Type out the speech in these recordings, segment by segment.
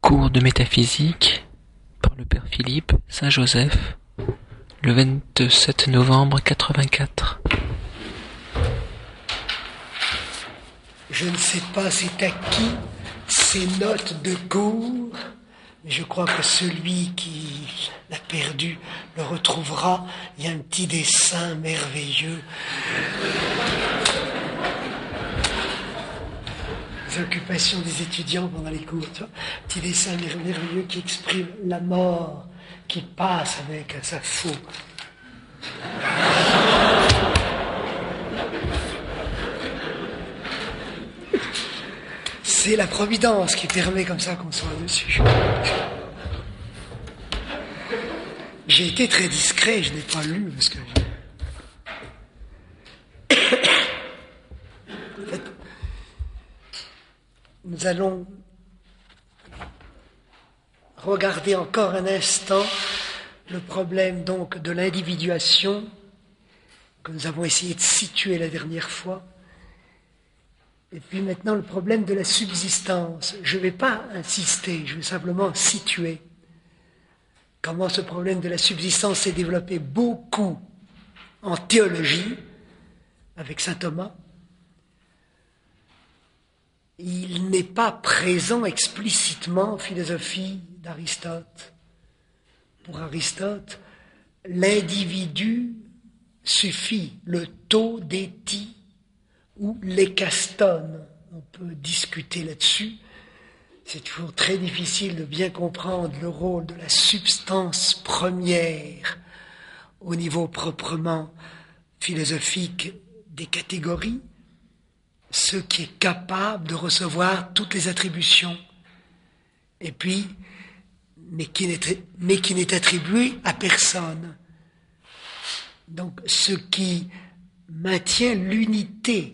Cours de métaphysique par le Père Philippe Saint-Joseph, le 27 novembre 84. Je ne sais pas c'est à qui ces notes de cours, mais je crois que celui qui l'a perdu le retrouvera. Il y a un petit dessin merveilleux. Les occupations des étudiants pendant les cours, tu vois, un petit dessin merveilleux qui exprime la mort qui passe avec sa faux. C'est la providence qui permet comme ça qu'on soit dessus. J'ai été très discret, je n'ai pas lu parce que... En fait, nous allons regarder encore un instant le problème donc de l'individuation que nous avons essayé de situer la dernière fois. Et puis maintenant le problème de la subsistance. Je ne vais pas insister, je vais simplement situer comment ce problème de la subsistance s'est développé beaucoup en théologie avec saint Thomas. Il n'est pas présent explicitement en philosophie d'Aristote. Pour Aristote, l'individu suffit, le taux d'éthi ou l'écastone. On peut discuter là-dessus. C'est toujours très difficile de bien comprendre le rôle de la substance première au niveau proprement philosophique des catégories, ce qui est capable de recevoir toutes les attributions, et puis, mais qui n'est attribué à personne. Donc, ce qui maintient l'unité,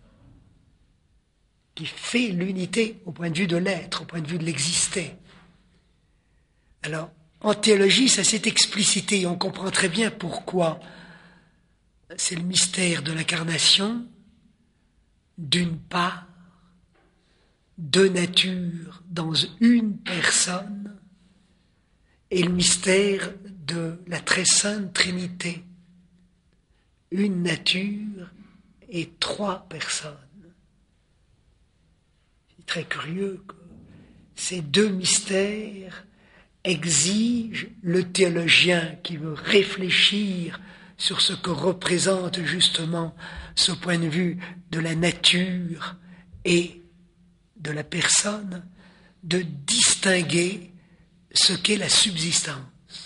qui fait l'unité au point de vue de l'être, au point de vue de l'exister. Alors, en théologie, ça s'est explicité, et on comprend très bien pourquoi. C'est le mystère de l'incarnation, d'une part, deux natures dans une personne, et le mystère de la très sainte Trinité, une nature et trois personnes. C'est très curieux que ces deux mystères exigent le théologien qui veut réfléchir sur ce que représente justement ce point de vue de la nature et de la personne, de distinguer ce qu'est la subsistance.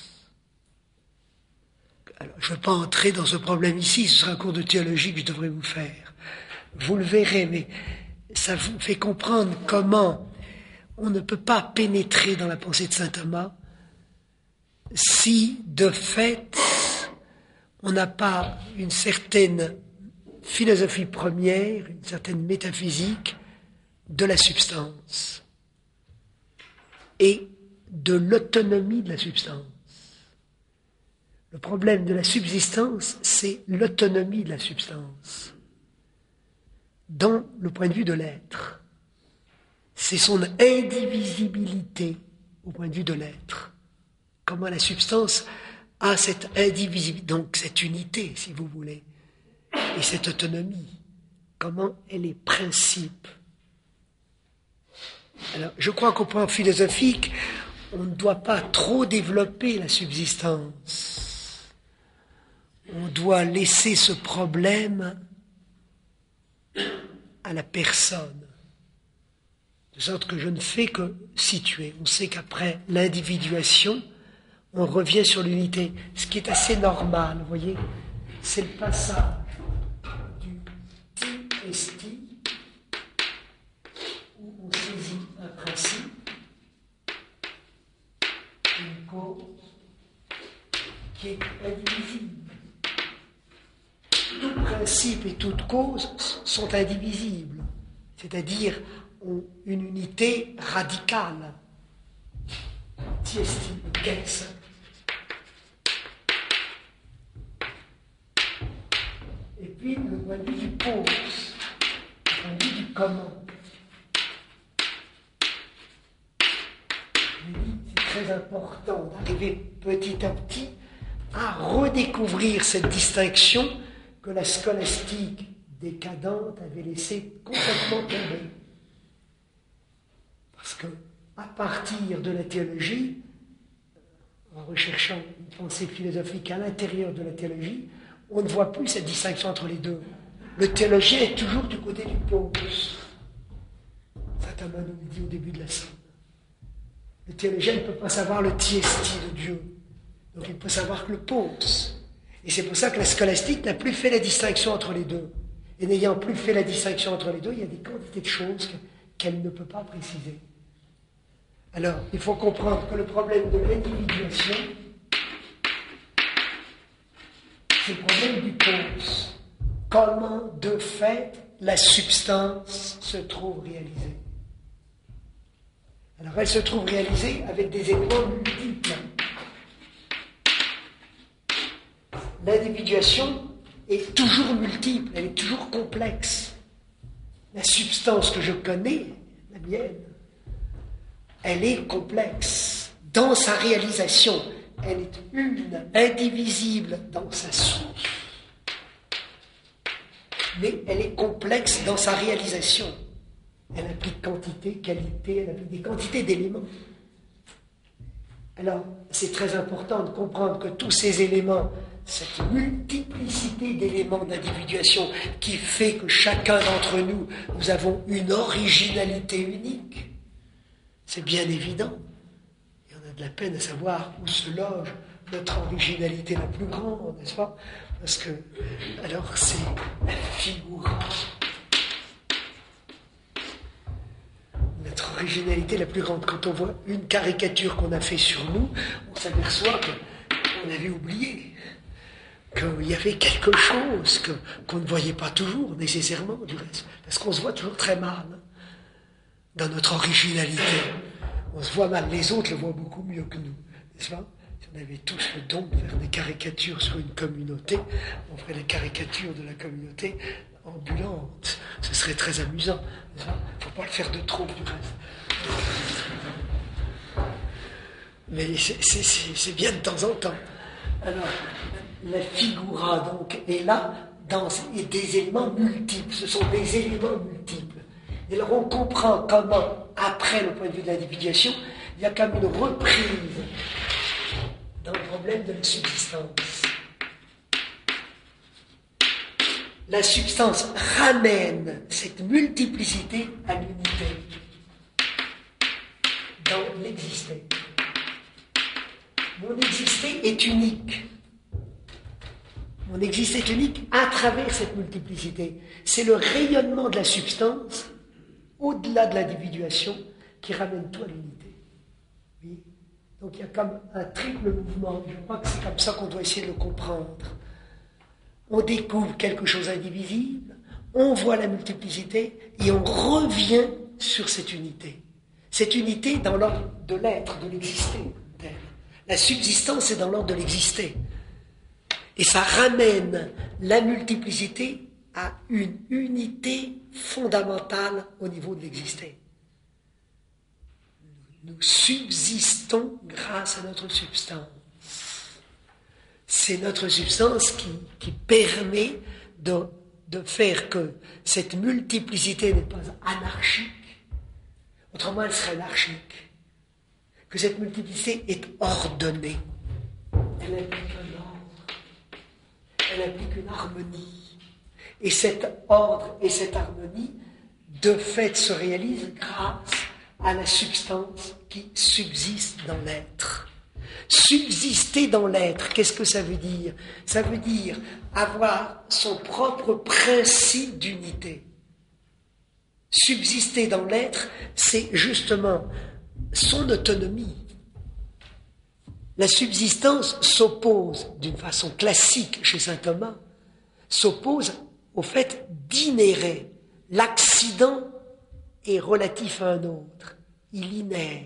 Alors, je ne veux pas entrer dans ce problème ici, ce sera un cours de théologie que je devrais vous faire. Vous le verrez, mais ça vous fait comprendre comment on ne peut pas pénétrer dans la pensée de saint Thomas si, de fait, on n'a pas une certaine philosophie première, une certaine métaphysique de la substance et de l'autonomie de la substance. Le problème de la subsistance, c'est l'autonomie de la substance dans le point de vue de l'être. C'est son indivisibilité au point de vue de l'être. Comment la substance a cette indivisibilité, donc cette unité, si vous voulez, et cette autonomie. Comment elle est principe. Alors, je crois qu'au point philosophique, on ne doit pas trop développer la subsistance. On doit laisser ce problème à la personne. De sorte que je ne fais que situer. On sait qu'après l'individuation, on revient sur l'unité. Ce qui est assez normal, vous voyez, c'est le passage du ti esti, où on saisit un principe, une cause, qui est indivisible. Tout principe et toute cause sont indivisibles, c'est-à-dire ont une unité radicale. Ti esti, gex. Et puis le point de vue du pose, le point de vue du comment. très important d'arriver petit à petit à redécouvrir cette distinction que la scolastique décadente avait laissé complètement tomber. Parce que, à partir de la théologie, en recherchant une pensée philosophique à l'intérieur de la théologie, on ne voit plus cette distinction entre les deux. Le théologien est toujours du côté du pôle. Saint Thomas nous le dit au début de la scène. Le théologien ne peut pas savoir le tiesti de Dieu. Donc il peut savoir que le pause. Et c'est pour ça que la scolastique n'a plus fait la distinction entre les deux. Et n'ayant plus fait la distinction entre les deux, il y a des quantités de choses qu'elle ne peut pas préciser. Alors, il faut comprendre que le problème de l'individuation, c'est le problème du pause. Comment, de fait, la substance se trouve réalisée. Alors, elle se trouve réalisée avec des éléments multiples. L'individuation est toujours multiple, elle est toujours complexe. La substance que je connais, la mienne, elle est complexe. Dans sa réalisation, elle est une, indivisible dans sa source. Mais elle est complexe dans sa réalisation. Elle implique quantité, qualité, elle implique des quantités d'éléments. Alors, c'est très important de comprendre que tous ces éléments, cette multiplicité d'éléments d'individuation qui fait que chacun d'entre nous, nous avons une originalité unique, c'est bien évident. Et on a de la peine à savoir où se loge notre originalité la plus grande, n'est-ce pas? Parce que, alors, c'est la figura. Notre originalité la plus grande. Quand on voit une caricature qu'on a fait sur nous, on s'aperçoit qu'on avait oublié, qu'il y avait quelque chose qu'on ne voyait pas toujours, nécessairement, du reste. Parce qu'on se voit toujours très mal dans notre originalité. On se voit mal, les autres le voient beaucoup mieux que nous, n'est-ce pas? Si on avait tous le don de faire des caricatures sur une communauté, on ferait des caricatures de la communauté ambulante. Ce serait très amusant. Il ne faut pas le faire de trop, du reste. Mais c'est bien de temps en temps. Alors, la figura, donc, est là dans des éléments multiples. Ce sont des éléments multiples. Et alors, on comprend comment, après le point de vue de l'individuation, il y a comme une reprise dans le problème de la subsistance. La substance ramène cette multiplicité à l'unité dans l'existé. Mon existé est unique. Mon existé est unique à travers cette multiplicité. C'est le rayonnement de la substance, au-delà de l'individuation, qui ramène tout à l'unité. Oui. Donc il y a comme un triple mouvement. Je crois que c'est comme ça qu'on doit essayer de le comprendre. On découvre quelque chose d'indivisible, on voit la multiplicité et on revient sur cette unité. Cette unité dans l'ordre de l'être, de l'exister. La subsistance est dans l'ordre de l'exister. Et ça ramène la multiplicité à une unité fondamentale au niveau de l'exister. Nous subsistons grâce à notre substance. C'est notre substance qui permet de faire que cette multiplicité n'est pas anarchique, autrement elle serait anarchique, que cette multiplicité est ordonnée, elle implique un ordre, elle implique une harmonie, et cet ordre et cette harmonie, de fait, se réalisent grâce à la substance qui subsiste dans l'être. Subsister dans l'être, qu'est-ce que ça veut dire? Ça veut dire avoir son propre principe d'unité. Subsister dans l'être, c'est justement son autonomie. La subsistance s'oppose, d'une façon classique chez saint Thomas, s'oppose au fait d'inhérer. L'accident est relatif à un autre, il inhère.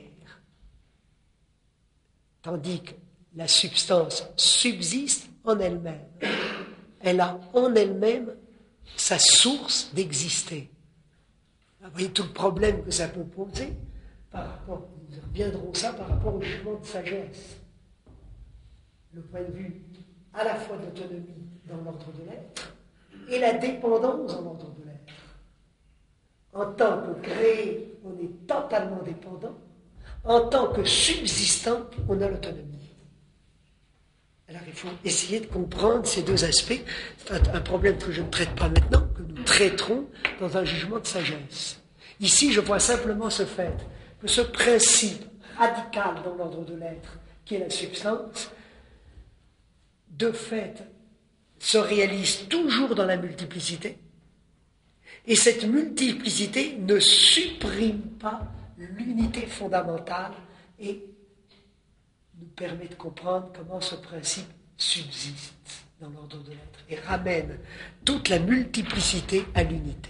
Tandis que la substance subsiste en elle-même. Elle a en elle-même sa source d'exister. Vous voyez tout le problème que ça peut poser par rapport nous reviendrons ça par rapport au jugement de sagesse. Le point de vue à la fois de l'autonomie dans l'ordre de l'être et la dépendance dans l'ordre de l'être. En tant que créé, on est totalement dépendant. En tant que subsistant, on a l'autonomie. Alors il faut essayer de comprendre ces deux aspects. C'est un problème que je ne traite pas maintenant, que nous traiterons dans un jugement de sagesse. Ici, je vois simplement ce fait, que ce principe radical dans l'ordre de l'être, qui est la substance, de fait, se réalise toujours dans la multiplicité, et cette multiplicité ne supprime pas l'unité fondamentale et nous permet de comprendre comment ce principe subsiste dans l'ordre de l'être et ramène toute la multiplicité à l'unité.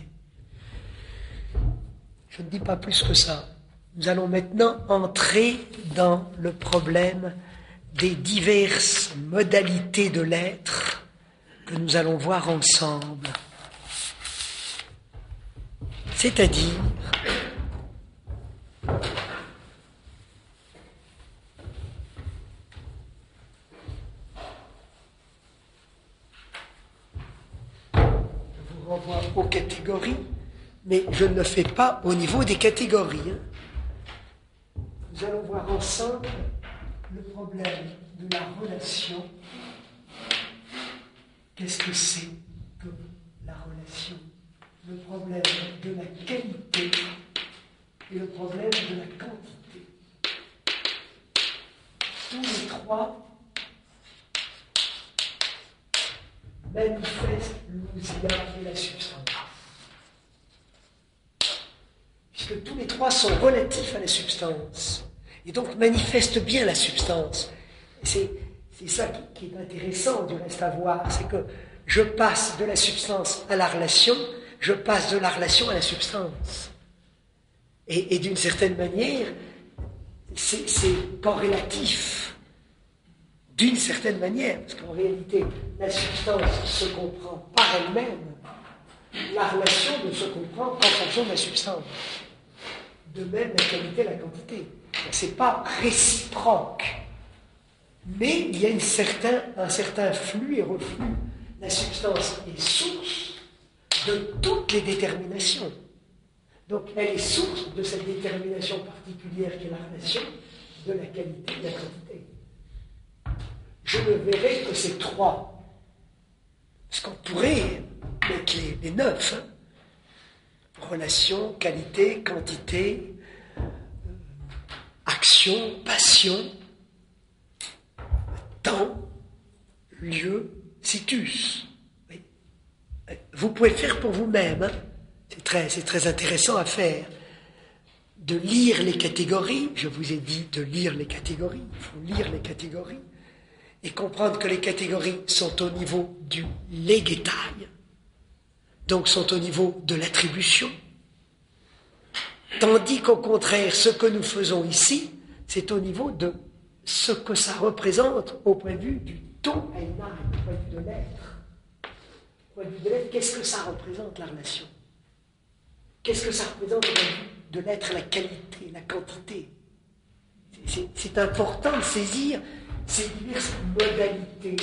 Je ne dis pas plus que ça. Nous allons maintenant entrer dans le problème des diverses modalités de l'être que nous allons voir ensemble. C'est-à-dire renvoie aux catégories, mais je ne le fais pas au niveau des catégories. Nous allons voir ensemble le problème de la relation. Qu'est-ce que c'est que la relation? Le problème de la qualité et le problème de la quantité. Tous les trois manifeste l'ousia et la substance. Puisque tous les trois sont relatifs à la substance, et donc manifestent bien la substance. C'est ça qui est intéressant du reste à voir, c'est que je passe de la substance à la relation, je passe de la relation à la substance. Et d'une certaine manière, c'est corrélatif. D'une certaine manière, parce qu'en réalité, la substance se comprend par elle-même, la relation ne se comprend qu'en fonction de la substance. De même, la qualité et la quantité. Ce n'est pas réciproque, mais il y a un certain flux et reflux. La substance est source de toutes les déterminations. Donc, elle est source de cette détermination particulière qui est la relation de la qualité et de la quantité. Je ne verrai que ces trois. Parce qu'on pourrait mettre les neuf. Relation, qualité, quantité, action, passion, temps, lieu, situs. Oui. Vous pouvez le faire pour vous-même. C'est très intéressant à faire. De lire les catégories. Je vous ai dit de lire les catégories. Il faut lire les catégories. Et comprendre que les catégories sont au niveau du légétail, donc sont au niveau de l'attribution, tandis qu'au contraire, ce que nous faisons ici, c'est au niveau de ce que ça représente au point de vue du tout et au point de vue de l'être. Au point de vue de l'être, qu'est-ce que ça représente, la relation? Qu'est-ce que ça représente au point de vue de l'être, la qualité, la quantité? C'est important de saisir ces diverses modalités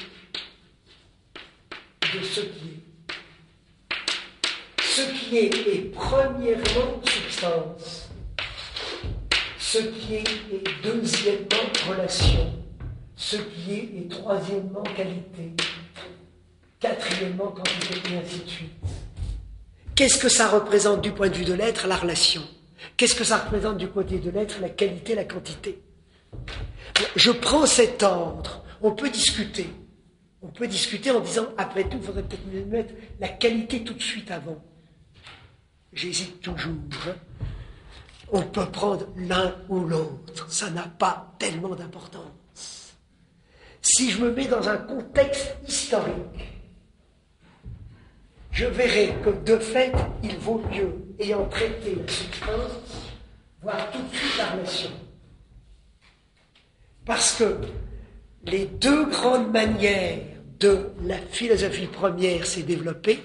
de ce qui est. Ce qui est premièrement substance. Ce qui est deuxièmement relation. Ce qui est troisièmement qualité. Quatrièmement quantité, et ainsi de suite. Qu'est-ce que ça représente du point de vue de l'être, la relation? Qu'est-ce que ça représente du côté de l'être, la qualité, la quantité? Je prends cet ordre. On peut discuter. On peut discuter en disant, après tout, il faudrait peut-être mettre la qualité tout de suite avant. J'hésite toujours. On peut prendre l'un ou l'autre. Ça n'a pas tellement d'importance. Si je me mets dans un contexte historique, je verrai que de fait, il vaut mieux, ayant traité la substance, voir tout de suite la relation. Parce que les deux grandes manières de la philosophie première s'est développée,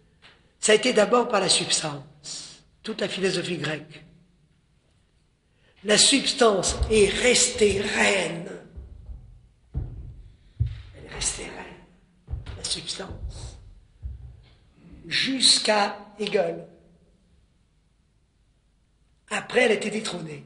ça a été d'abord par la substance, toute la philosophie grecque. La substance est restée reine. Elle est restée reine, la substance, jusqu'à Hegel. Après, elle a été détrônée.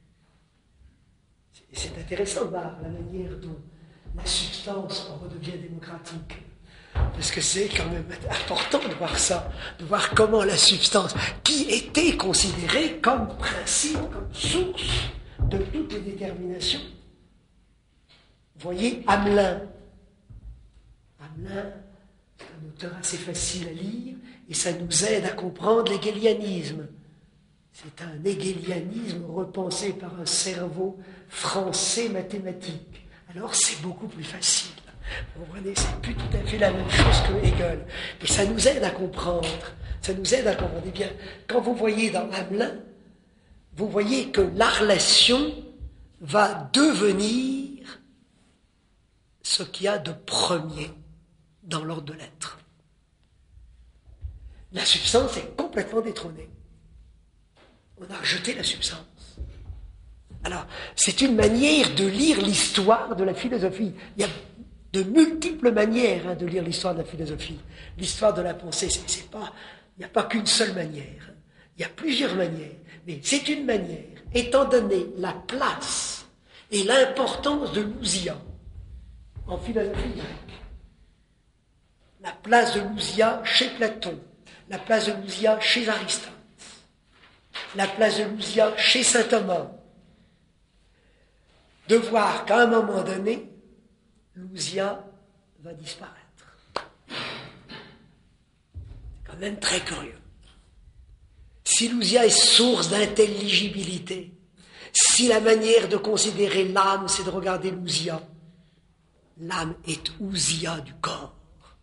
C'est intéressant de voir la manière dont la substance redevient démocratique. Parce que c'est quand même important de voir ça, de voir comment la substance, qui était considérée comme principe, comme source de toutes les déterminations. Vous voyez, Hamelin. Hamelin, c'est un auteur assez facile à lire, et ça nous aide à comprendre l'hégélianisme. C'est un hégélianisme repensé par un cerveau français mathématique. Alors c'est beaucoup plus facile. Vous comprenez, c'est plus tout à fait la même chose que Hegel. Mais ça nous aide à comprendre. Ça nous aide à comprendre. Eh bien, quand vous voyez dans Hamelin, vous voyez que la relation va devenir ce qu'il y a de premier dans l'ordre de l'être. La substance est complètement détrônée. On a rejeté la substance. Alors, c'est une manière de lire l'histoire de la philosophie. Il y a de multiples manières de lire l'histoire de la philosophie. L'histoire de la pensée, il n'y a pas qu'une seule manière. Il y a plusieurs manières. Mais c'est une manière, étant donné la place et l'importance de l'ousia en philosophie grecque. La place de l'ousia chez Platon, la place de l'ousia chez Aristote, la place de l'ousia chez saint Thomas, de voir qu'à un moment donné, l'ousia va disparaître. C'est quand même très curieux. Si l'ousia est source d'intelligibilité, si la manière de considérer l'âme, c'est de regarder l'ousia, l'âme est ousia du corps.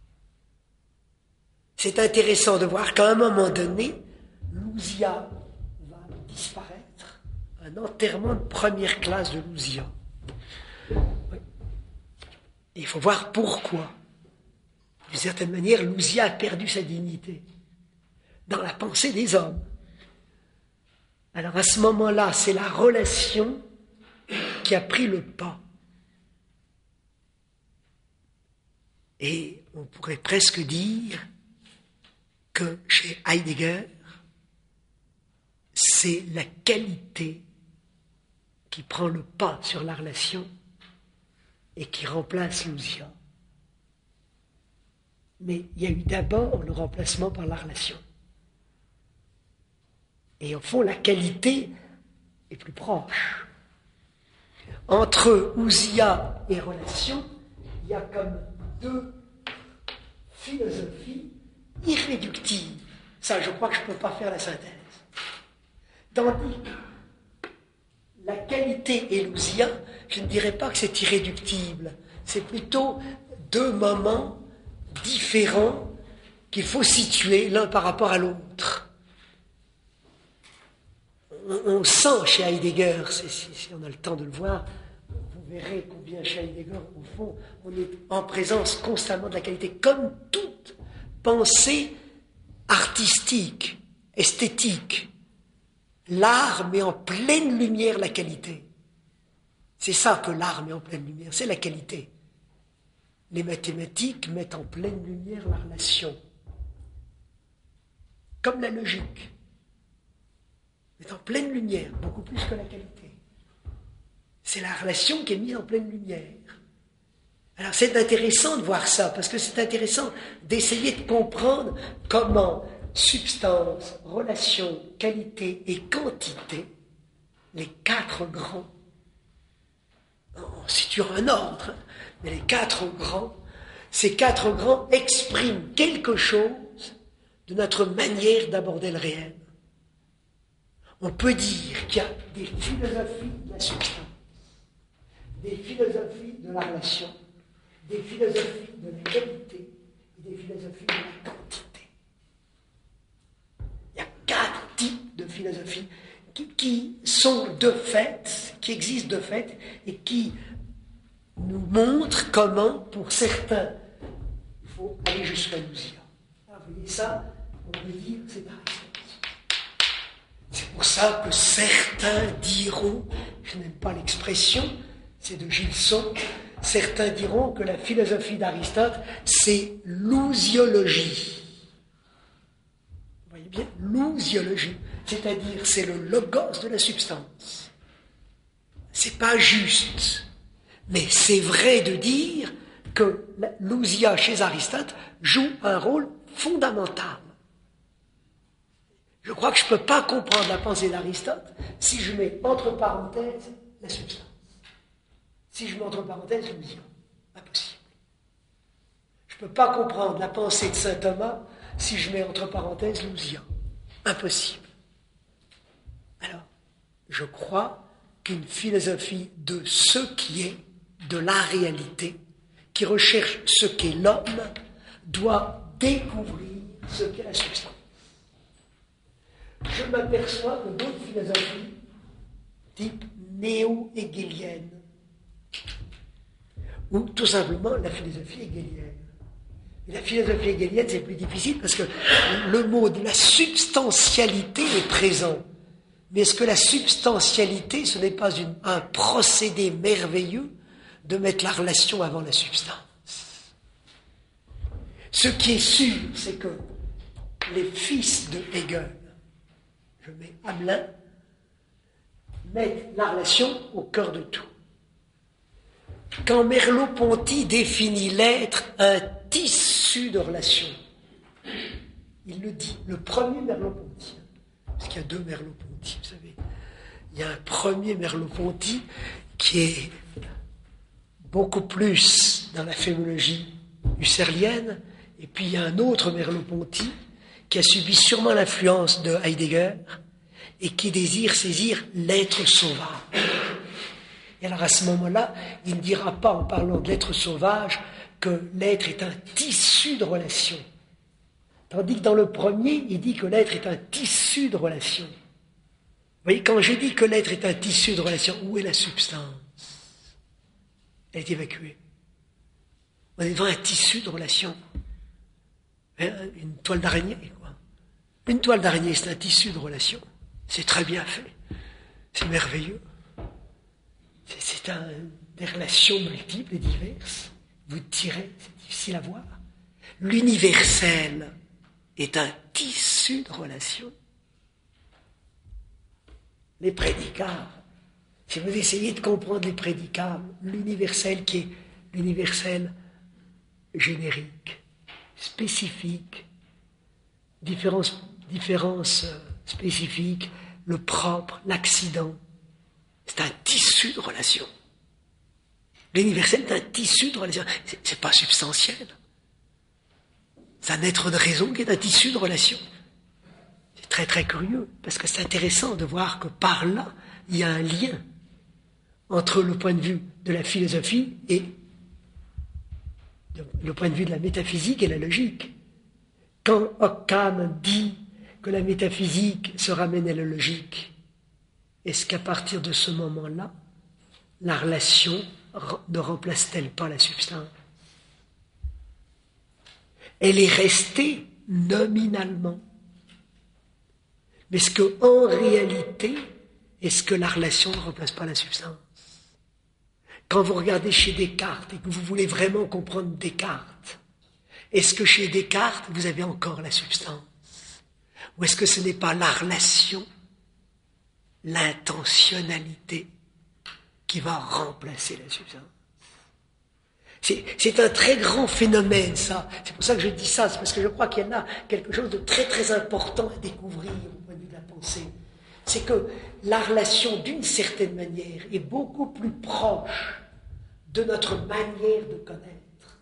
C'est intéressant de voir qu'à un moment donné, l'ousia va disparaître, un enterrement de première classe de l'ousia. Oui. Et il faut voir pourquoi. D'une certaine manière, l'ousia a perdu sa dignité dans la pensée des hommes. Alors à ce moment-là, c'est la relation qui a pris le pas. Et on pourrait presque dire que chez Heidegger, c'est la qualité qui prend le pas sur la relation et qui remplace l'ousia. Mais il y a eu d'abord le remplacement par la relation. Et au fond, la qualité est plus proche. Entre ousia et relation, il y a comme deux philosophies irréductibles. Ça, je crois que je ne peux pas faire la synthèse. Tandis que la qualité et l'ousia, je ne dirais pas que c'est irréductible. C'est plutôt deux moments différents qu'il faut situer l'un par rapport à l'autre. On sent chez Heidegger, si on a le temps de le voir, vous verrez combien chez Heidegger, au fond, on est en présence constamment de la qualité, comme toute pensée artistique, esthétique. L'art met en pleine lumière la qualité. C'est ça que l'art met en pleine lumière, c'est la qualité. Les mathématiques mettent en pleine lumière la relation, comme la logique. Est en pleine lumière, beaucoup plus que la qualité. C'est la relation qui est mise en pleine lumière. Alors c'est intéressant de voir ça, parce que c'est intéressant d'essayer de comprendre comment substance, relation, qualité et quantité, les quatre grands, en situant un ordre, mais les quatre grands, ces quatre grands expriment quelque chose de notre manière d'aborder le réel. On peut dire qu'il y a des philosophies de la substance, des philosophies de la relation, des philosophies de la qualité et des philosophies de la quantité. Il y a quatre types de philosophies qui sont de fait, qui existent de fait et qui nous montrent comment, pour certains, il faut aller jusqu'à l'ousia. Vous voyez ça, on peut dire c'est Aristote. C'est pour ça que certains diront, je n'aime pas l'expression, c'est de Gilson, certains diront que la philosophie d'Aristote, c'est l'ousiologie. Vous voyez bien, l'ousiologie, c'est-à-dire c'est le logos de la substance. C'est pas juste, mais c'est vrai de dire que l'ousia chez Aristote joue un rôle fondamental. Je crois que je ne peux pas comprendre la pensée d'Aristote si je mets entre parenthèses la substance. Si je mets entre parenthèses l'ousia. Impossible. Je ne peux pas comprendre la pensée de saint Thomas si je mets entre parenthèses l'ousia. Impossible. Alors, je crois qu'une philosophie de ce qui est, de la réalité, qui recherche ce qu'est l'homme, doit découvrir ce qu'est la substance. Je m'aperçois que d'autres philosophies, type néo-hégélienne, ou tout simplement la philosophie hégélienne. Et la philosophie hégélienne, c'est plus difficile parce que le mot de la substantialité est présent. Mais est-ce que la substantialité, ce n'est pas un procédé merveilleux de mettre la relation avant la substance? Ce qui est sûr, c'est que les fils de Hegel, je mets Hamelin, mettent la relation au cœur de tout. Quand Merleau-Ponty définit l'être un tissu de relations, il le dit, le premier Merleau-Ponty, parce qu'il y a deux Merleau-Ponty, vous savez. Il y a un premier Merleau-Ponty qui est beaucoup plus dans la phénoménologie husserlienne, et puis il y a un autre Merleau-Ponty qui a subi sûrement l'influence de Heidegger et qui désire saisir l'être sauvage. Et alors à ce moment-là, il ne dira pas en parlant de l'être sauvage que l'être est un tissu de relations. Tandis que dans le premier, il dit que l'être est un tissu de relations. Vous voyez, quand je dis que l'être est un tissu de relations, où est la substance? Elle est évacuée. On est devant un tissu de relations. Une toile d'araignée, quoi. Une toile d'araignée, c'est un tissu de relations. C'est très bien fait. C'est merveilleux. C'est des relations multiples et diverses. Vous tirez, c'est difficile à voir. L'universel est un tissu de relations. Les prédicats, si vous essayez de comprendre les prédicats, l'universel qui est l'universel générique, spécifique, différence spécifique, le propre, l'accident, c'est un tissu de relations. L'universel est un tissu de relations. C'est pas substantiel. C'est un être de raison qui est un tissu de relations. C'est très très curieux, parce que c'est intéressant de voir que par là, il y a un lien entre le point de vue de la philosophie et le point de vue de la métaphysique et la logique. Quand Occam dit que la métaphysique se ramène à la logique, est-ce qu'à partir de ce moment-là, la relation ne remplace-t-elle pas la substance? Elle est restée nominalement. Mais est-ce qu'en réalité, est-ce que la relation ne remplace pas la substance? Quand vous regardez chez Descartes et que vous voulez vraiment comprendre Descartes, est-ce que chez Descartes, vous avez encore la substance? Ou est-ce que ce n'est pas la relation, l'intentionnalité qui va remplacer la substance? C'est un très grand phénomène, ça. C'est pour ça que je dis ça, c'est parce que je crois qu'il y en a quelque chose de très très important à découvrir au point de vue de la pensée. C'est que la relation, d'une certaine manière, est beaucoup plus proche de notre manière de connaître.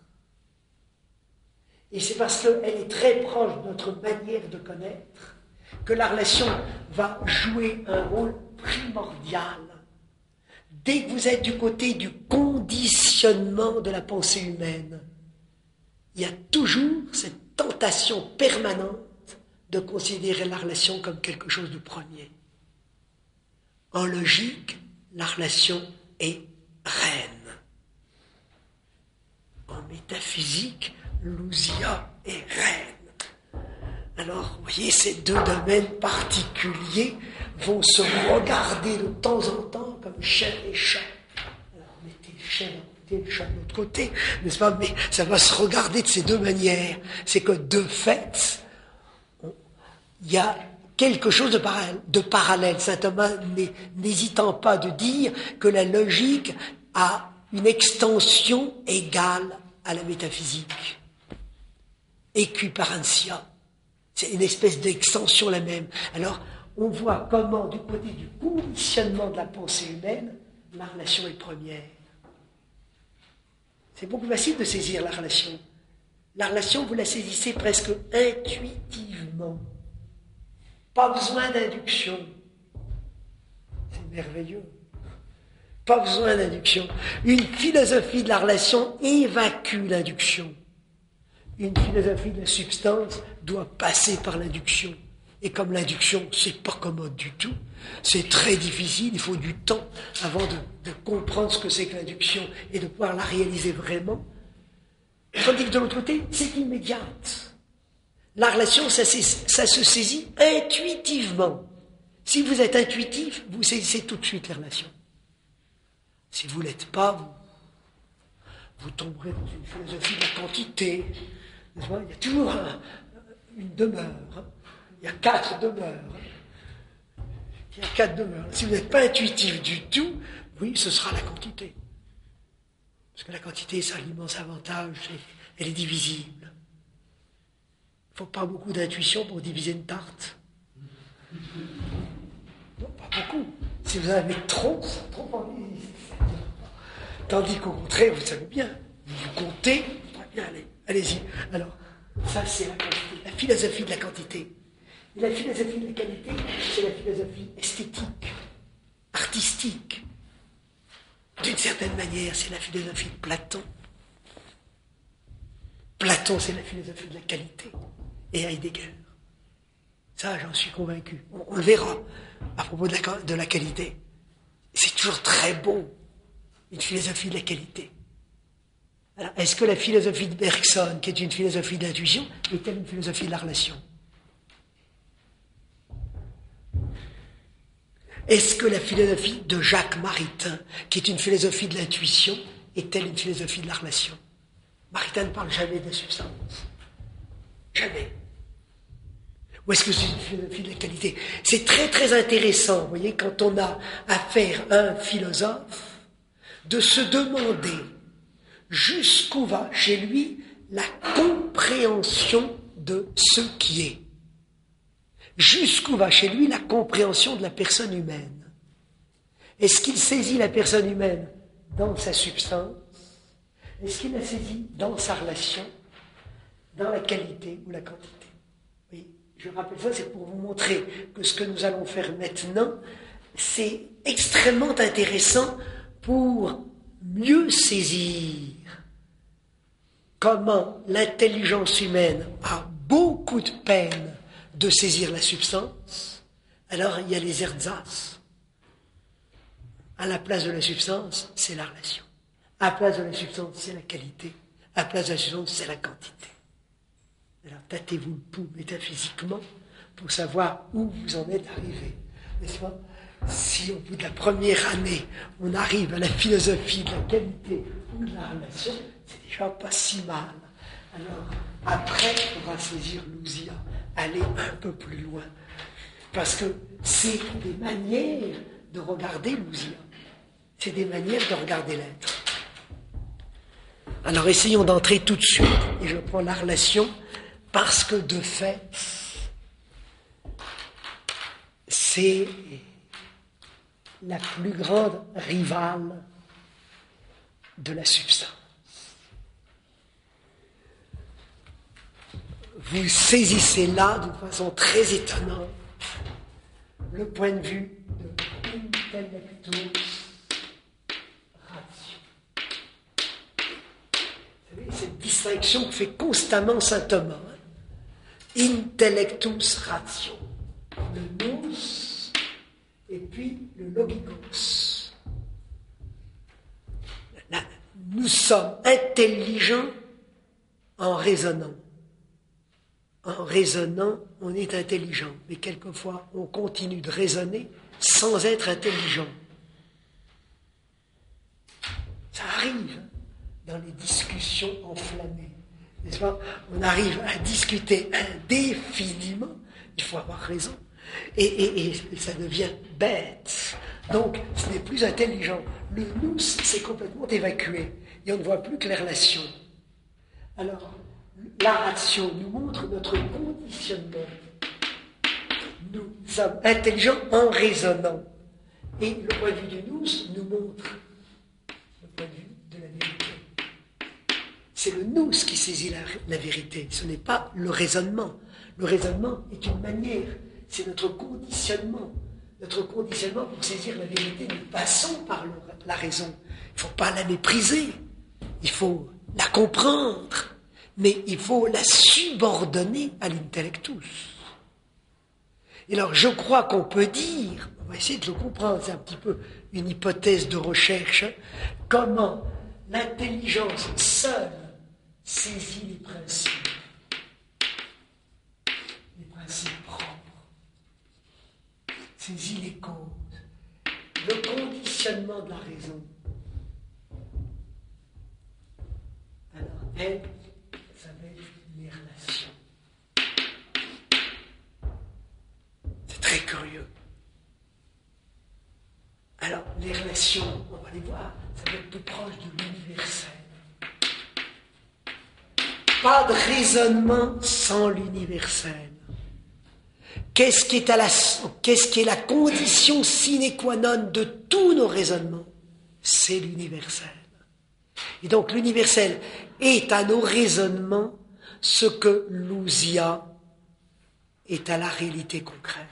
Et c'est parce qu'elle est très proche de notre manière de connaître que la relation va jouer un rôle primordial. Dès que vous êtes du côté du conditionnement de la pensée humaine, il y a toujours cette tentation permanente de considérer la relation comme quelque chose de premier. En logique, la relation est reine. En métaphysique, l'ousia est reine. Alors, vous voyez, ces deux domaines particuliers vont se regarder de temps en temps comme chien et chat. Alors, mettez le chien d'un côté, le chat de l'autre côté, n'est-ce pas? Mais ça va se regarder de ces deux manières. C'est que, de fait, il y a quelque chose de parallèle. Saint Thomas n'hésitant pas de dire que la logique a une extension égale à la métaphysique. Equiparentia. C'est une espèce d'extension la même. Alors, on voit comment, du côté du conditionnement de la pensée humaine, la relation est première. C'est beaucoup plus facile de saisir la relation. La relation, vous la saisissez presque intuitivement. Pas besoin d'induction. C'est merveilleux. Pas besoin d'induction. Une philosophie de la relation évacue l'induction. Une philosophie de la substance doit passer par l'induction. Et comme l'induction, c'est pas commode du tout, c'est très difficile, il faut du temps avant de comprendre ce que c'est que l'induction et de pouvoir la réaliser vraiment. Tandis que de l'autre côté, c'est immédiate. La relation, ça se saisit intuitivement. Si vous êtes intuitif, vous saisissez tout de suite les relations. Si vous ne l'êtes pas, vous tomberez dans une philosophie de la quantité. Il y a toujours une demeure. Il y a 4 demeures. Il y a 4 demeures. Si vous n'êtes pas intuitif du tout, oui, ce sera la quantité. Parce que la quantité, ça a l'immense avantage, elle est divisible. Il ne faut pas beaucoup d'intuition pour diviser une tarte. Non, pas beaucoup. Si vous en avez trop, ça trop envie. Tandis qu'au contraire, vous savez bien, vous comptez, très bien, allez-y. Alors, ça c'est la quantité, la philosophie de la quantité. Et la philosophie de la qualité, c'est la philosophie esthétique, artistique. D'une certaine manière, c'est la philosophie de Platon. Platon, c'est la philosophie de la qualité. Et Heidegger. Ça, j'en suis convaincu. On le verra à propos de la qualité. C'est toujours très beau, une philosophie de la qualité. Alors, est-ce que la philosophie de Bergson, qui est une philosophie d'intuition, est-elle une philosophie de la relation? Est-ce que la philosophie de Jacques Maritain, qui est une philosophie de l'intuition, est-elle une philosophie de la relation? Maritain ne parle jamais de la substance. Jamais. Ou est-ce que c'est une philosophie de la qualité? C'est très très intéressant, vous voyez, quand on a affaire à un philosophe, de se demander jusqu'où va chez lui la compréhension de ce qui est. Jusqu'où va chez lui la compréhension de la personne humaine. Est-ce qu'il saisit la personne humaine dans sa substance? Est-ce qu'il la saisit dans sa relation, dans la qualité ou la quantité? Oui, je rappelle ça, c'est pour vous montrer que ce que nous allons faire maintenant, c'est extrêmement intéressant pour mieux saisir comment l'intelligence humaine a beaucoup de peine de saisir la substance. Alors il y a les ersatz. À la place de la substance, c'est la relation. À la place de la substance, c'est la qualité. À la place de la substance, c'est la quantité. Alors tâtez-vous le pouls métaphysiquement pour savoir où vous en êtes arrivé. N'est-ce pas? Si au bout de la première année, on arrive à la philosophie de la qualité ou de la relation, c'est déjà pas si mal. Alors, après, on va saisir l'ousia, aller un peu plus loin. Parce que c'est des manières de regarder l'ousia. C'est des manières de regarder l'être. Alors, essayons d'entrer tout de suite, et je prends la relation, parce que de fait, c'est la plus grande rivale de la substance. Vous saisissez là, d'une façon très étonnante, le point de vue de intellectus ratio. Vous savez, cette distinction que fait constamment saint Thomas. Intellectus ratio. Le nous et puis le logikos. Là, nous sommes intelligents en raisonnant. en raisonnant, on est intelligent. Mais quelquefois, on continue de raisonner sans être intelligent. Ça arrive dans les discussions enflammées. N'est-ce pas? On arrive à discuter indéfiniment, il faut avoir raison, et ça devient bête. Donc, ce n'est plus intelligent. Le nous s'est complètement évacué, et on ne voit plus que les relations. Alors, la ratio nous montre notre conditionnement. Nous sommes intelligents en raisonnant. Et le point de vue du nous nous montre le point de vue de la vérité. C'est le nous qui saisit la vérité, ce n'est pas le raisonnement. Le raisonnement est une manière, c'est notre conditionnement. Notre conditionnement pour saisir la vérité, nous passons par la raison. Il ne faut pas la mépriser, il faut la comprendre, mais il faut la subordonner à l'intellectus. Et alors je crois qu'on peut dire, on va essayer de le comprendre, c'est un petit peu une hypothèse de recherche, comment l'intelligence seule saisit les principes propres, saisit les causes, le conditionnement de la raison. Alors, elle, ça va être les relations. C'est très curieux. Alors, les relations, on va les voir, ça va être plus proche de l'universel. Pas de raisonnement sans l'universel. Qu'est-ce qui est la condition sine qua non de tous nos raisonnements? C'est l'universel. Et donc l'universel est à nos raisonnements ce que l'ousia est à la réalité concrète.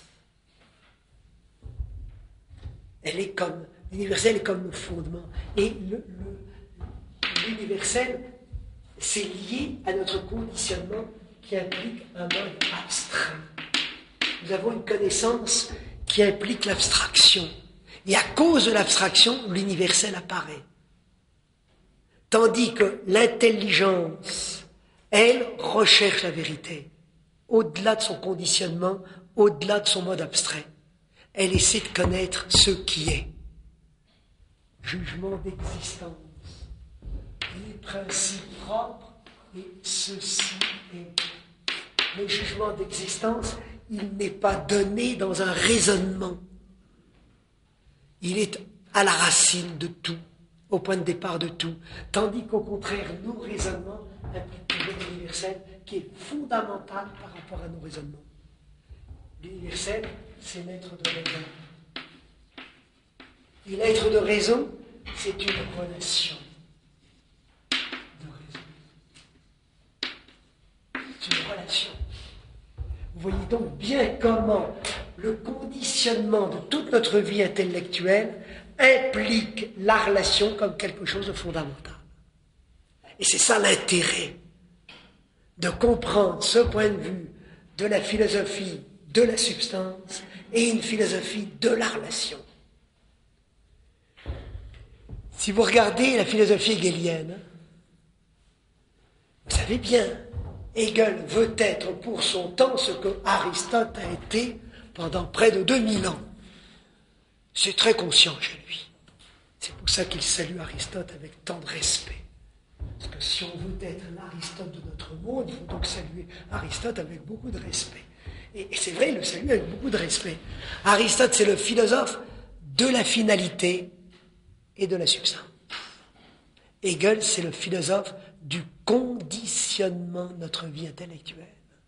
L'universel est comme le fondement. Et l'universel, c'est lié à notre conditionnement qui implique un mode abstrait. Nous avons une connaissance qui implique l'abstraction. Et à cause de l'abstraction, l'universel apparaît. Tandis que l'intelligence, elle, recherche la vérité, au-delà de son conditionnement, au-delà de son mode abstrait. Elle essaie de connaître ce qui est. Jugement d'existence, les principes propres, et ceci est. Le jugement d'existence, il n'est pas donné dans un raisonnement. Il est à la racine de tout, au point de départ de tout. Tandis qu'au contraire, nos raisonnements impliquent toujours l'universel qui est fondamental par rapport à nos raisonnements. L'universel, c'est l'être de raison. Et l'être de raison, c'est une relation de raison. C'est une relation. Vous voyez donc bien comment le conditionnement de toute notre vie intellectuelle implique la relation comme quelque chose de fondamental. Et c'est ça l'intérêt de comprendre ce point de vue de la philosophie de la substance et une philosophie de la relation. Si vous regardez la philosophie hegelienne, vous savez bien, Hegel veut être pour son temps ce que Aristote a été pendant près de 2000 ans. C'est très conscient chez lui. C'est pour ça qu'il salue Aristote avec tant de respect. Parce que si on veut être l'Aristote de notre monde, il faut donc saluer Aristote avec beaucoup de respect. Et c'est vrai, il le salue avec beaucoup de respect. Aristote, c'est le philosophe de la finalité et de la substance. Hegel, c'est le philosophe du conditionnement de notre vie intellectuelle.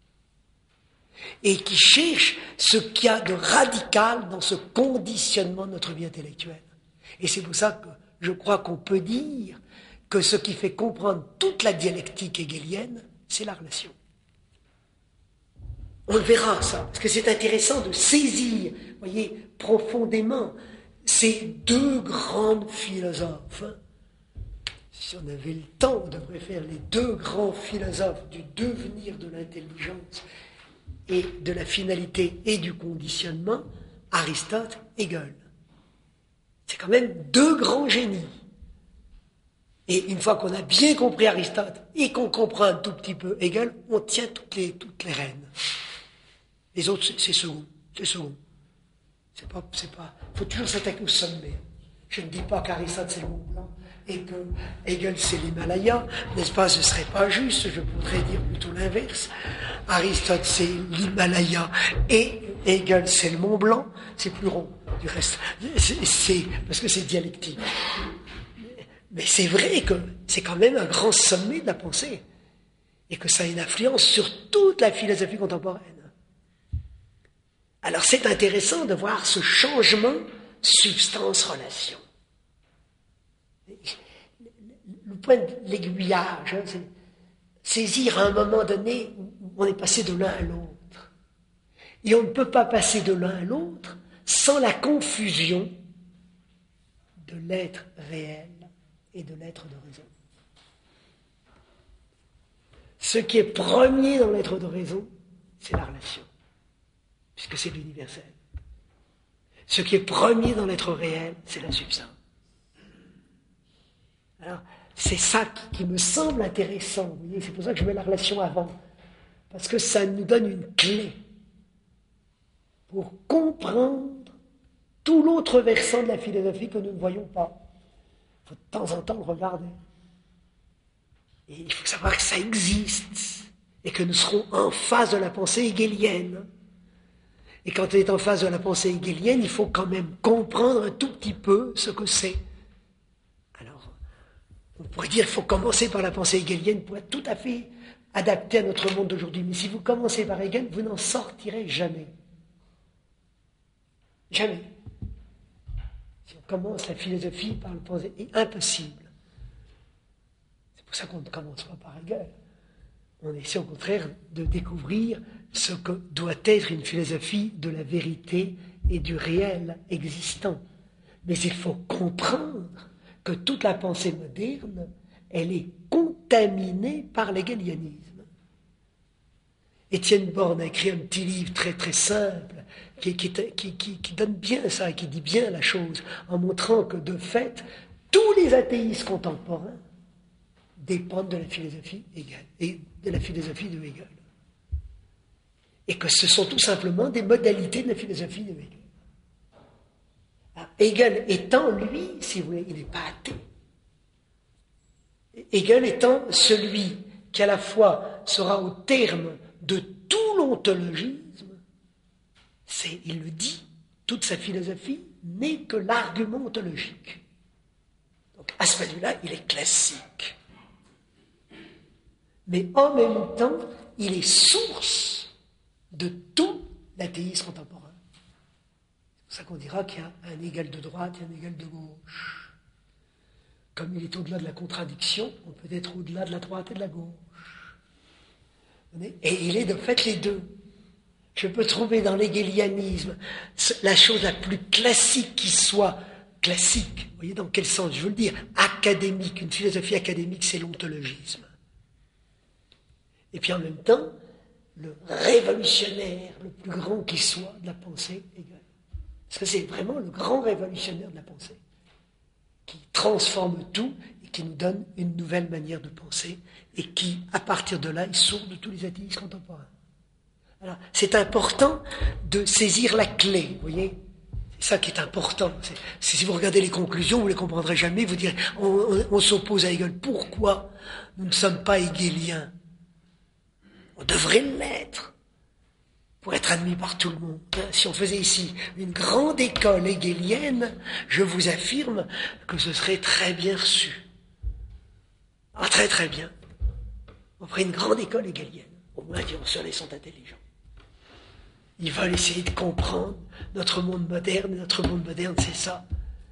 Et qui cherche ce qu'il y a de radical dans ce conditionnement de notre vie intellectuelle. Et c'est pour ça que je crois qu'on peut dire que ce qui fait comprendre toute la dialectique hegelienne, c'est la relation. On le verra, ça, parce que c'est intéressant de saisir, voyez, profondément ces deux grandes philosophes. Si on avait le temps, on devrait faire les deux grands philosophes du devenir de l'intelligence et de la finalité et du conditionnement, Aristote et Hegel. C'est quand même deux grands génies. Et une fois qu'on a bien compris Aristote et qu'on comprend un tout petit peu Hegel, on tient toutes les rênes. Les autres, c'est second. Faut toujours s'attaquer au sommet. Je ne dis pas qu'Aristote c'est le Mont Blanc et que Hegel c'est l'Himalaya, n'est-ce pas? Ce serait pas juste, je voudrais dire plutôt l'inverse. Aristote c'est l'Himalaya et Hegel c'est le Mont Blanc, c'est plus rond du reste. C'est parce que c'est dialectique. Mais c'est vrai que c'est quand même un grand sommet de la pensée et que ça a une influence sur toute la philosophie contemporaine. Alors c'est intéressant de voir ce changement substance-relation. Le point de l'aiguillage, c'est saisir à un moment donné où on est passé de l'un à l'autre. Et on ne peut pas passer de l'un à l'autre sans la confusion de l'être réel et de l'être de raison. Ce qui est premier dans l'être de raison, c'est la relation, puisque c'est l'universel. Ce qui est premier dans l'être réel, c'est la substance. Alors, c'est ça qui me semble intéressant, vous voyez, c'est pour ça que je mets la relation avant, parce que ça nous donne une clé pour comprendre tout l'autre versant de la philosophie que nous ne voyons pas. Il faut de temps en temps le regarder. Et il faut savoir que ça existe, et que nous serons en phase de la pensée hegelienne. Et quand on est en phase de la pensée hegelienne, il faut quand même comprendre un tout petit peu ce que c'est. Alors, on pourrait dire qu'il faut commencer par la pensée hegelienne pour être tout à fait adapté à notre monde d'aujourd'hui. Mais si vous commencez par Hegel, vous n'en sortirez jamais. Jamais. Si on commence la philosophie par le pensée, c'est impossible. C'est pour ça qu'on ne commence pas par Hegel. On essaie au contraire de découvrir ce que doit être une philosophie de la vérité et du réel existant. Mais il faut comprendre que toute la pensée moderne, elle est contaminée par l'hegelianisme. Étienne Borne a écrit un petit livre très très simple qui donne bien ça, qui dit bien la chose, en montrant que de fait, tous les athéistes contemporains dépendent de la philosophie Hegel et de la philosophie de Hegel. Et que ce sont tout simplement des modalités de la philosophie de Hegel. Alors, Hegel étant, lui, si vous voulez, il n'est pas athée. Hegel étant celui qui à la fois sera au terme de tout l'ontologisme, il le dit, toute sa philosophie n'est que l'argument ontologique. Donc à ce point-là, il est classique. Mais en même temps, il est source de tout l'athéisme contemporain. C'est pour ça qu'on dira qu'il y a un Hegel de droite et un Hegel de gauche. Comme il est au-delà de la contradiction, on peut être au-delà de la droite et de la gauche. Et il est de fait les deux. Je peux trouver dans l'hegelianisme la chose la plus classique qui soit classique. Vous voyez dans quel sens je veux le dire? Académique. Une philosophie académique, c'est l'ontologisme. Et puis en même temps, le révolutionnaire le plus grand qui soit de la pensée Hegel. Parce que c'est vraiment le grand révolutionnaire de la pensée, qui transforme tout et qui nous donne une nouvelle manière de penser, et qui, à partir de là, est sourd de tous les athéistes contemporains. Alors, c'est important de saisir la clé, vous voyez? C'est ça qui est important. Si vous regardez les conclusions, vous ne les comprendrez jamais, vous direz, on s'oppose à Hegel. Pourquoi nous ne sommes pas hegéliens? On devrait l'être pour être admis par tout le monde. Si on faisait ici une grande école hegélienne, je vous affirme que ce serait très bien reçu. Ah, très très bien. On ferait une grande école hegélienne. Au moins, ils sont intelligents. Ils veulent essayer de comprendre notre monde moderne. Et notre monde moderne, c'est ça.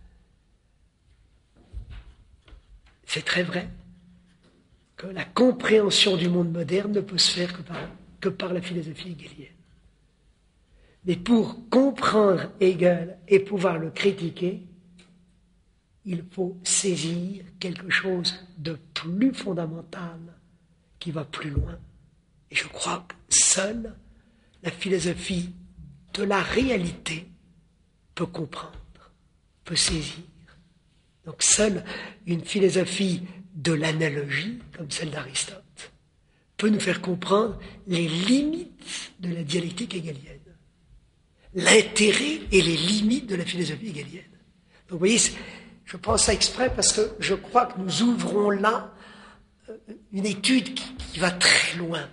C'est très vrai que la compréhension du monde moderne ne peut se faire que par la philosophie hegelienne. Mais pour comprendre Hegel et pouvoir le critiquer, il faut saisir quelque chose de plus fondamental qui va plus loin. Et je crois que seule la philosophie de la réalité peut comprendre, peut saisir. Donc seule une philosophie de l'analogie, comme celle d'Aristote, peut nous faire comprendre les limites de la dialectique hégélienne, l'intérêt et les limites de la philosophie hégélienne. Donc vous voyez, je pense ça exprès parce que je crois que nous ouvrons là une étude qui va très loin.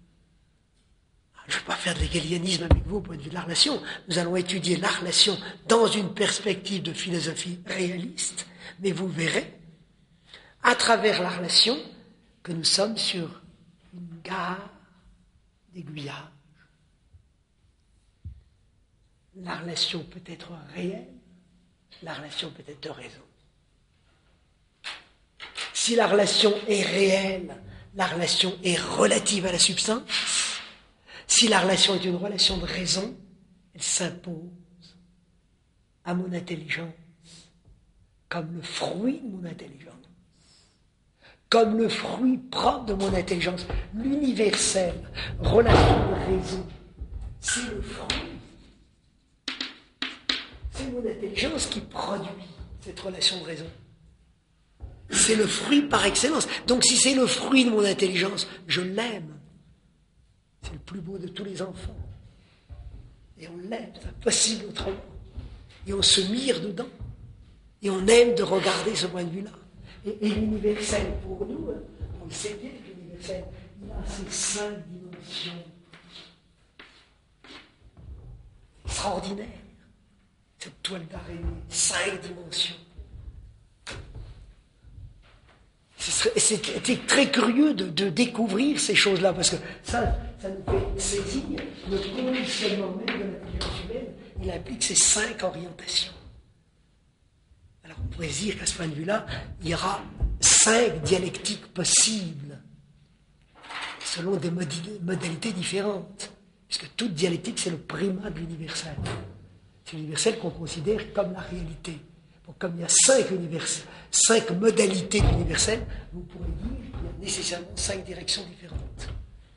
Je ne vais pas faire de l'hégélianisme avec vous au point de vue de la relation. Nous allons étudier la relation dans une perspective de philosophie réaliste, mais vous verrez, à travers la relation, que nous sommes sur une gare d'aiguillage. La relation peut être réelle, la relation peut être de raison. Si la relation est réelle, la relation est relative à la substance. Si la relation est une relation de raison, elle s'impose à mon intelligence comme le fruit de mon intelligence, comme le fruit propre de mon intelligence, l'universel, relation de raison. C'est le fruit, c'est mon intelligence qui produit cette relation de raison. C'est le fruit par excellence. Donc si c'est le fruit de mon intelligence, je l'aime. C'est le plus beau de tous les enfants. Et on l'aime, c'est impossible autrement. Et on se mire dedans. Et on aime de regarder ce point de vue-là. Et l'universel, pour nous, on le sait bien que l'universel, il a ces 5 dimensions. Extraordinaire. Cette toile d'araignée, 5 dimensions. C'était très curieux de découvrir ces choses-là, parce que ça nous fait saisir le conditionnement même de l'intelligence humaine. Il implique ces 5 orientations. Alors on pourrait dire qu'à ce point de vue-là, il y aura 5 dialectiques possibles, selon des modalités différentes, puisque toute dialectique, c'est le primat de l'universel. C'est l'universel qu'on considère comme la réalité. Donc, comme il y a 5 modalités de l'universel, vous pourrez dire qu'il y a nécessairement 5 directions différentes.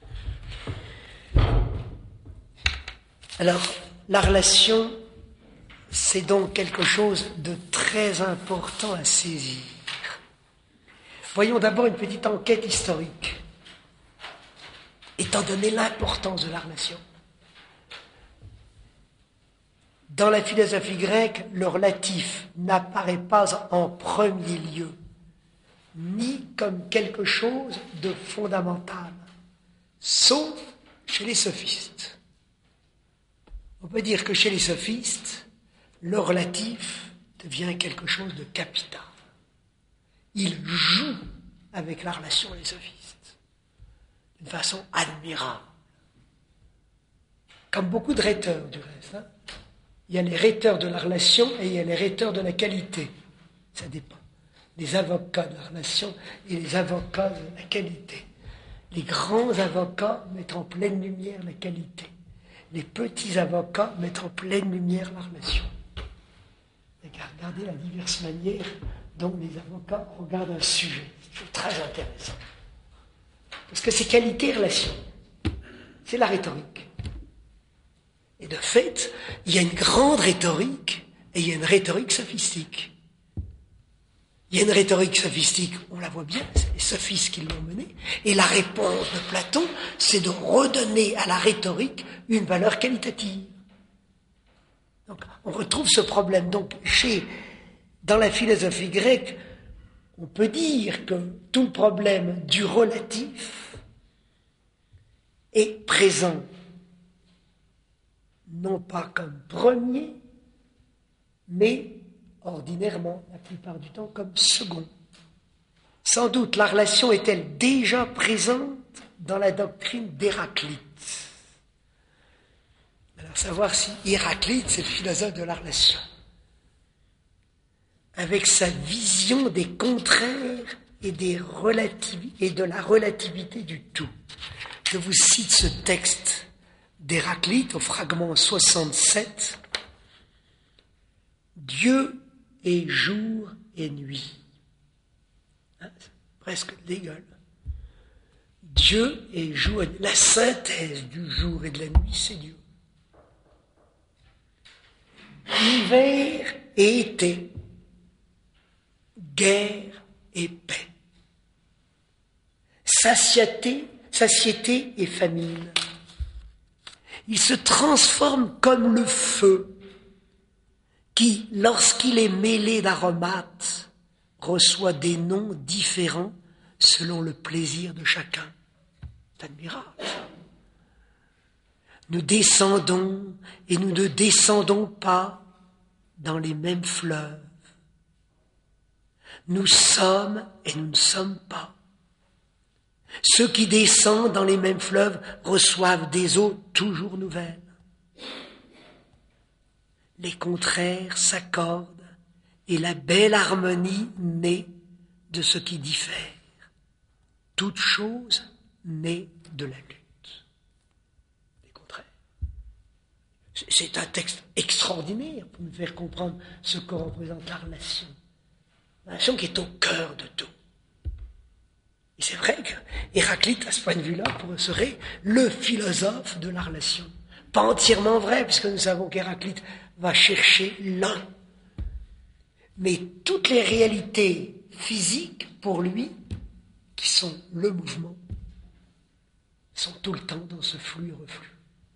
Alors, la relation, c'est donc quelque chose de très important à saisir. Voyons d'abord une petite enquête historique, étant donné l'importance de la relation. Dans la philosophie grecque, le relatif n'apparaît pas en premier lieu, ni comme quelque chose de fondamental, sauf chez les sophistes. On peut dire que chez les sophistes, le relatif devient quelque chose de capital. Ils jouent avec la relation, les sophistes, d'une façon admirable. Comme beaucoup de rhéteurs, du reste. Il y a les rhéteurs de la relation et il y a les rhéteurs de la qualité. Ça dépend. Les avocats de la relation et les avocats de la qualité. Les grands avocats mettent en pleine lumière la qualité. Les petits avocats mettent en pleine lumière la relation. Regardez la diverse manière dont les avocats regardent un sujet. C'est très intéressant. Parce que c'est qualité et relation. C'est la rhétorique. Et de fait, il y a une grande rhétorique et il y a une rhétorique sophistique. Il y a une rhétorique sophistique, on la voit bien, c'est les sophistes qui l'ont menée, et la réponse de Platon, c'est de redonner à la rhétorique une valeur qualitative. Donc, on retrouve ce problème. Donc, dans la philosophie grecque, on peut dire que tout le problème du relatif est présent non pas comme premier, mais ordinairement, la plupart du temps, comme second. Sans doute, la relation est-elle déjà présente dans la doctrine d'Héraclite. Alors, savoir si Héraclite, c'est le philosophe de la relation, avec sa vision des contraires et de la relativité du tout. Je vous cite ce texte d'Héraclite, au fragment 67, « Dieu est jour et nuit. » C'est presque l'égal. Dieu est jour et nuit. La synthèse du jour et de la nuit, c'est Dieu. Hiver et été, guerre et paix. satiété et famine. Il se transforme comme le feu qui, lorsqu'il est mêlé d'aromates, reçoit des noms différents selon le plaisir de chacun. C'est admirable. Nous descendons et nous ne descendons pas dans les mêmes fleuves. Nous sommes et nous ne sommes pas. Ceux qui descendent dans les mêmes fleuves reçoivent des eaux toujours nouvelles. Les contraires s'accordent et la belle harmonie naît de ce qui diffère. Toute chose naît de la lutte. Les contraires. C'est un texte extraordinaire pour nous faire comprendre ce que représente la relation. La relation qui est au cœur de tout. Et c'est vrai qu'Héraclite, à ce point de vue-là, serait le philosophe de la relation. Pas entièrement vrai, puisque nous savons qu'Héraclite va chercher l'un. Mais toutes les réalités physiques, pour lui, qui sont le mouvement, sont tout le temps dans ce flux et reflux.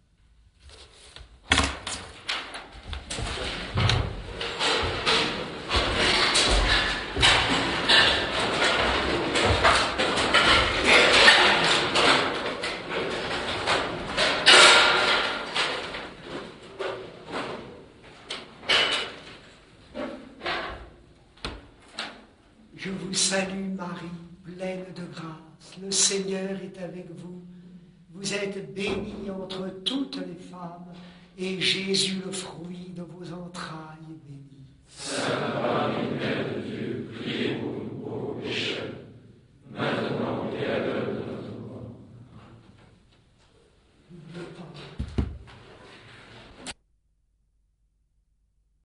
Je vous salue Marie, pleine de grâce, le Seigneur est avec vous. Vous êtes bénie entre toutes les femmes, et Jésus, le fruit de vos entrailles, est béni.